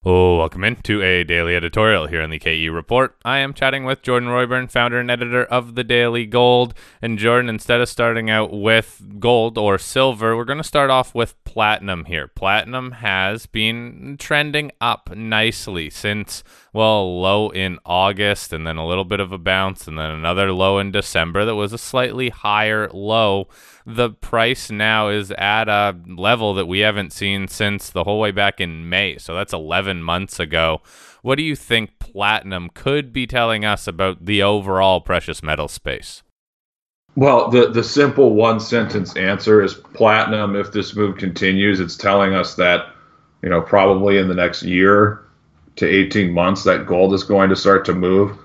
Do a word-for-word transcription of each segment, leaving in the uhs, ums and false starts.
Oh, welcome into a daily editorial here on the K E Report. I am chatting with Jordan Royburn, founder and editor of the Daily Gold. And Jordan, instead of starting out with gold or silver, we're going to start off with platinum here. Platinum has been trending up nicely since, well, low in August, and then a little bit of a bounce, and then another low in December that was a slightly higher low. The price now is at a level that we haven't seen since the whole way back in May, so that's eleven months ago. What do you think platinum could be telling us about the overall precious metal space? Well, the, the simple one-sentence answer is platinum. If this move continues, it's telling us that, you know, probably in the next year to eighteen months, that gold is going to start to move.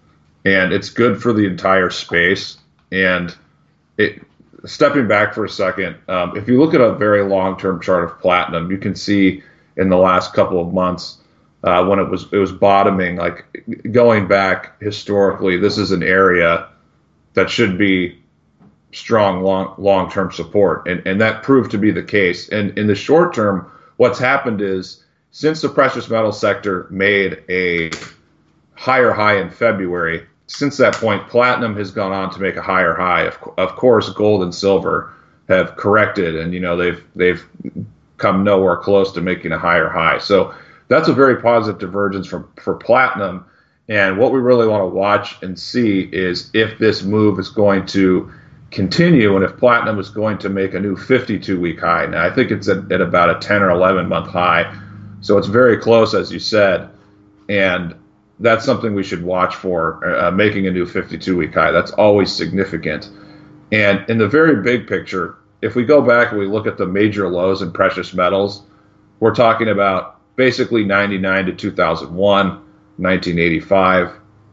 And it's good for the entire space. And it stepping back for a second, um, if you look at a very long-term chart of platinum, you can see in the last couple of months uh, when it was it was bottoming, like going back historically, this is an area that should be strong long long-term support, and and that proved to be the case. And in the short term, what's happened is since the precious metal sector made a higher high in February, since that point, platinum has gone on to make a higher high. Of, of course, gold and silver have corrected, and you know they've they've come nowhere close to making a higher high. So that's a very positive divergence from for platinum. And what we really want to watch and see is if this move is going to continue, and if platinum is going to make a new fifty-two week high. Now, I think it's at, at about a ten or eleven month high, so it's very close, as you said, and that's something we should watch for, uh, making a new fifty-two week high. That's always significant. And in the very big picture, if we go back and we look at the major lows in precious metals, we're talking about basically ninety-nine to two thousand one, nineteen eighty-five.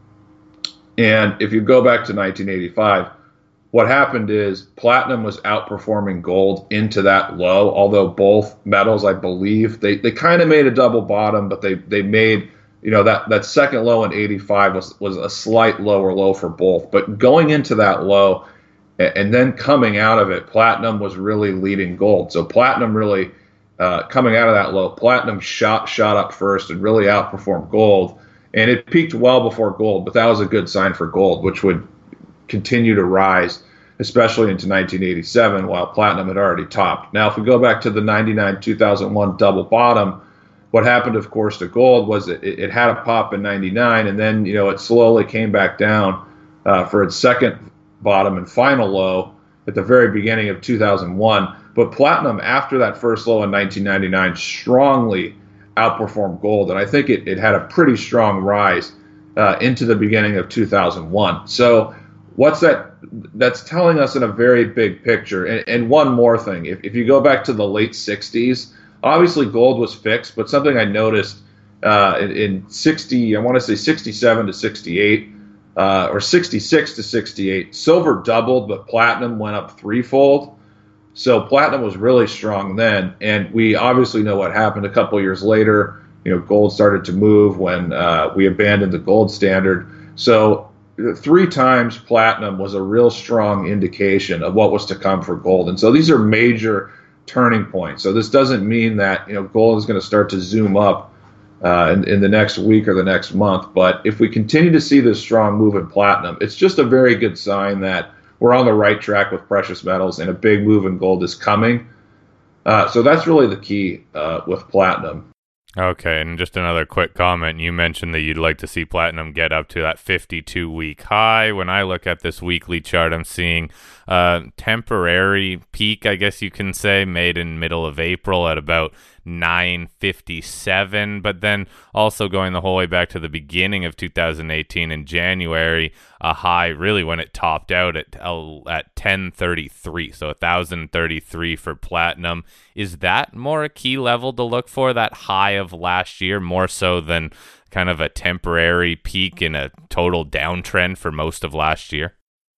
And if you go back to nineteen eighty-five, what happened is platinum was outperforming gold into that low, although both metals, I believe, they, they kind of made a double bottom, but they, they made, you know, that, that second low in eighty-five was, was a slight lower low for both. But going into that low and then coming out of it, platinum was really leading gold. So platinum really, uh, coming out of that low, platinum shot shot up first and really outperformed gold. And it peaked well before gold, but that was a good sign for gold, which would continue to rise, especially into nineteen eighty-seven, while platinum had already topped. Now, if we go back to the ninety-nine two thousand one double bottom, what happened, of course, to gold was it, it had a pop in ninety-nine, and then you know it slowly came back down uh, for its second bottom and final low at the very beginning of two thousand one. But platinum, after that first low in nineteen ninety-nine, strongly outperformed gold, and I think it, it had a pretty strong rise uh, into the beginning of two thousand one. So what's that? That's telling us in a very big picture. And, and one more thing, if, if you go back to the late sixties, obviously gold was fixed, but something I noticed uh, in, in sixty, I want to say sixty-seven to sixty-eight, uh, or sixty-six to sixty-eight, silver doubled, but platinum went up threefold. So platinum was really strong then, and we obviously know what happened a couple years later. You know, gold started to move when uh, we abandoned the gold standard. So three times platinum was a real strong indication of what was to come for gold. And so these are major turning points. So this doesn't mean that, you know, gold is going to start to zoom up uh, in, in the next week or the next month. But if we continue to see this strong move in platinum, it's just a very good sign that we're on the right track with precious metals and a big move in gold is coming. Uh, so that's really the key uh, with platinum. Okay, and just another quick comment. You mentioned that you'd like to see platinum get up to that fifty-two week high. When I look at this weekly chart, I'm seeing a temporary peak, I guess you can say, made in middle of April at about nine fifty-seven, but then also going the whole way back to the beginning of two thousand eighteen in January, a high really when it topped out at at ten thirty-three, so one thousand thirty-three for platinum. Is that more a key level to look for, that high of last year, more so than kind of a temporary peak in a total downtrend for most of last year?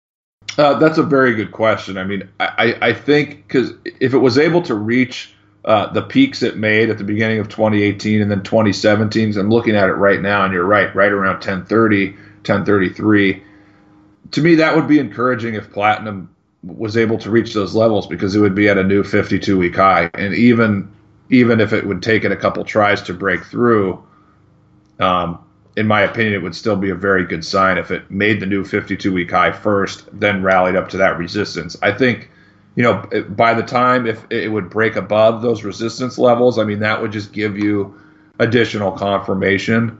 Uh, that's a very good question. I mean, I, I think because if it was able to reach Uh, the peaks it made at the beginning of twenty eighteen and then twenty seventeen. So I'm looking at it right now, and you're right, right around ten thirty, ten thirty-three. To me, that would be encouraging if platinum was able to reach those levels, because it would be at a new fifty-two week high. And even even if it would take it a couple tries to break through, um, in my opinion, it would still be a very good sign if it made the new fifty-two week high first, then rallied up to that resistance. I think, you know, by the time if it would break above those resistance levels, I mean, that would just give you additional confirmation.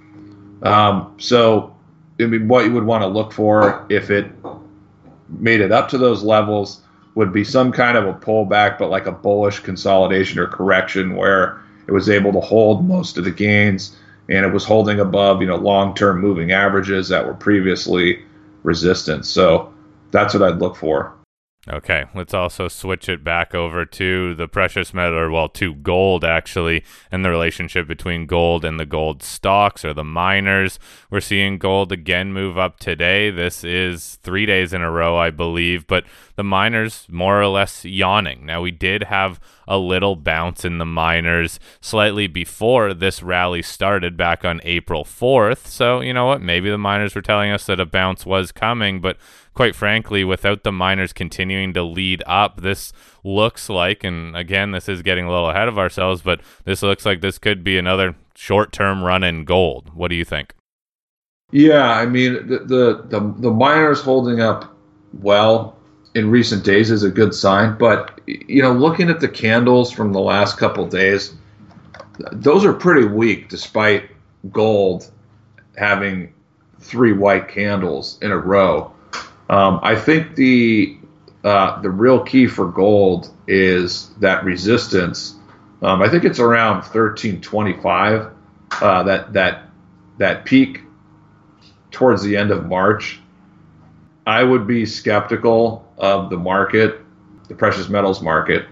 Um, so, I mean, what you would want to look for if it made it up to those levels would be some kind of a pullback, but like a bullish consolidation or correction where it was able to hold most of the gains and it was holding above, you know, long-term moving averages that were previously resistance. So that's what I'd look for. Okay, let's also switch it back over to the precious metal, or well, to gold actually, and the relationship between gold and the gold stocks or the miners. We're seeing gold again move up today. This is three days in a row, I believe, but the miners more or less yawning. Now, we did have a little bounce in the miners slightly before this rally started back on April fourth. So, you know what? Maybe the miners were telling us that a bounce was coming, but quite frankly, without the miners continuing to lead up, this looks like, and again, this is getting a little ahead of ourselves, but this looks like this could be another short-term run in gold. What do you think? Yeah, I mean, the the the, the miners holding up well in recent days is a good sign, but you know, looking at the candles from the last couple days, those are pretty weak despite gold having three white candles in a row. Um, I think the uh, the real key for gold is that resistance. Um, I think it's around thirteen twenty-five. Uh, that that that peak towards the end of March. I would be skeptical of the market, the precious metals market,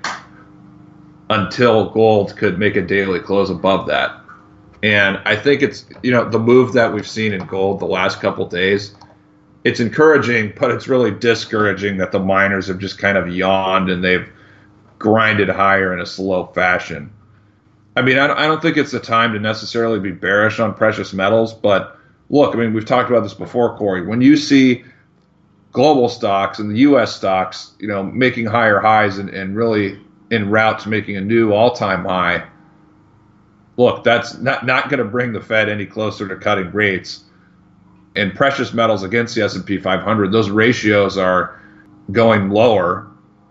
until gold could make a daily close above that. And I think it's, you know, the move that we've seen in gold the last couple days, it's encouraging, but it's really discouraging that the miners have just kind of yawned and they've grinded higher in a slow fashion. I mean, I don't, I don't think it's the time to necessarily be bearish on precious metals, but look, I mean, we've talked about this before, Corey. When you see global stocks and the U S stocks, you know, making higher highs and, and really en route to making a new all-time high, look, that's not, not going to bring the Fed any closer to cutting rates. And precious metals against the S and P five hundred, those ratios are going lower.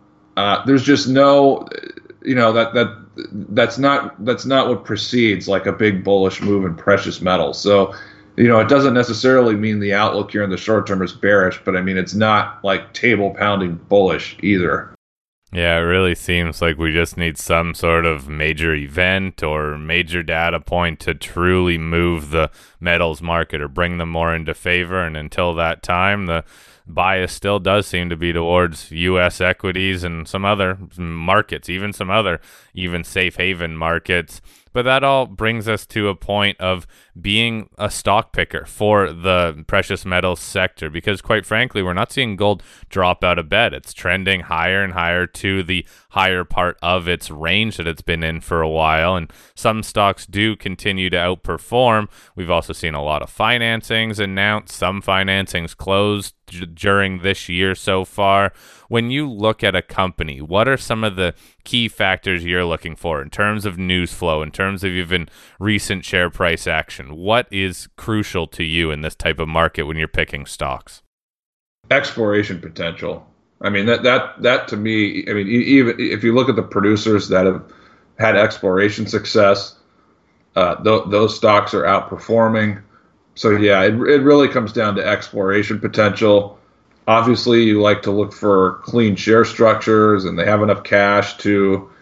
Uh, there's just no, you know, that that that's not that's not what precedes like a big bullish move in precious metals. So, you know, it doesn't necessarily mean the outlook here in the short term is bearish, but I mean, it's not like table pounding bullish either. Yeah, it really seems like we just need some sort of major event or major data point to truly move the metals market or bring them more into favor. And until that time, the bias still does seem to be towards U S equities and some other markets, even some other even safe haven markets. But that all brings us to a point of being a stock picker for the precious metals sector, because quite frankly, we're not seeing gold drop out of bed. It's trending higher and higher to the higher part of its range that it's been in for a while, and some stocks do continue to outperform. We've also seen a lot of financings announced, some financings closed d- during this year so far. When you look at a company, what are some of the key factors you're looking for in terms of news flow, in terms of even recent share price action? What is crucial to you in this type of market when you're picking stocks? Exploration potential. I mean, that that that to me, I mean, even if you look at the producers that have had exploration success, uh, th- those stocks are outperforming. So yeah, it it really comes down to exploration potential. Obviously, you like to look for clean share structures, and they have enough cash to,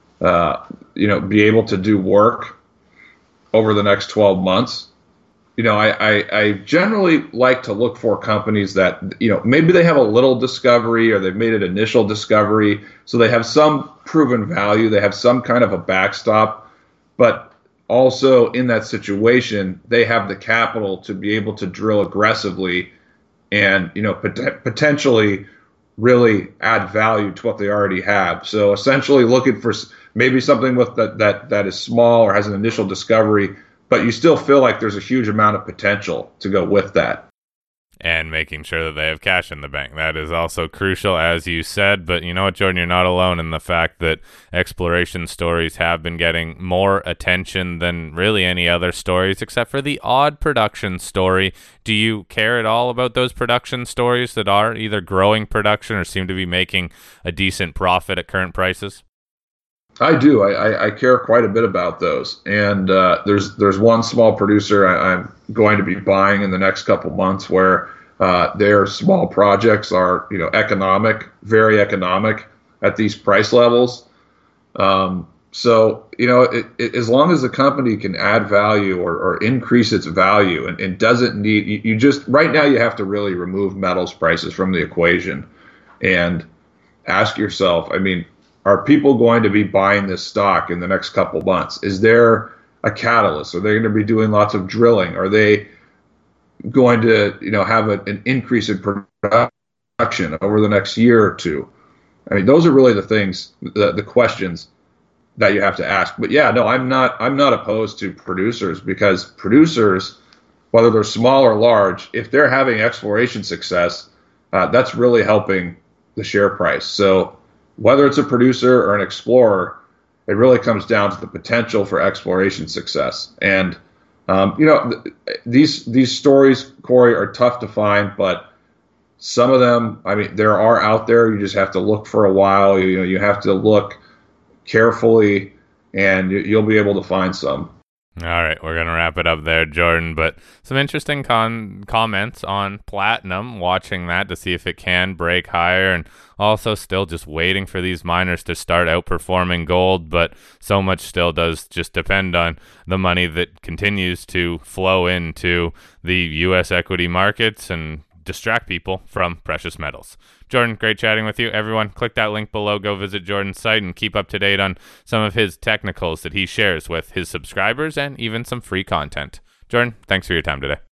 uh, you know, be able to do work over the next twelve months. You know, I, I, I generally like to look for companies that, you know, maybe they have a little discovery or they've made an initial discovery, so they have some proven value, they have some kind of a backstop, but also in that situation, they have the capital to be able to drill aggressively and, you know, pot- potentially really add value to what they already have. So essentially looking for maybe something with that, that, that is small or has an initial discovery, but you still feel like there's a huge amount of potential to go with that. and making sure that they have cash in the bank. That is also crucial, as you said. But you know what, Jordan, you're not alone in the fact that exploration stories have been getting more attention than really any other stories, except for the odd production story. Do you care at all about those production stories that are either growing production or seem to be making a decent profit at current prices? I do. I, I, I care quite a bit about those. And uh, there's there's one small producer I, I'm going to be buying in the next couple months where uh, their small projects are, you know, economic, very economic at these price levels. Um, so, you know, it, it, as long as the company can add value or, or increase its value and, and doesn't need, you, you just, right now you have to really remove metals prices from the equation and ask yourself, I mean, are people going to be buying this stock in the next couple months? Is there a catalyst? Are they going to be doing lots of drilling? Are they going to, you know, have a, an increase in production over the next year or two? I mean, those are really the things, the, the questions that you have to ask. But yeah, no, I'm not, I'm not opposed to producers, because producers, whether they're small or large, if they're having exploration success, uh, that's really helping the share price. So whether it's a producer or an explorer, it really comes down to the potential for exploration success. And, um, you know, th- these these stories, Corey, are tough to find, but some of them, I mean, there are out there. You just have to look for a while. You, you know, you have to look carefully, and you, you'll be able to find some. All right, we're going to wrap it up there, Jordan, but some interesting con- comments on platinum, watching that to see if it can break higher, and also still just waiting for these miners to start outperforming gold, but so much still does just depend on the money that continues to flow into the U S equity markets and distract people from precious metals. Jordan, great chatting with you. Everyone, click that link below. Go visit Jordan's site and keep up to date on some of his technicals that he shares with his subscribers and even some free content. Jordan, thanks for your time today.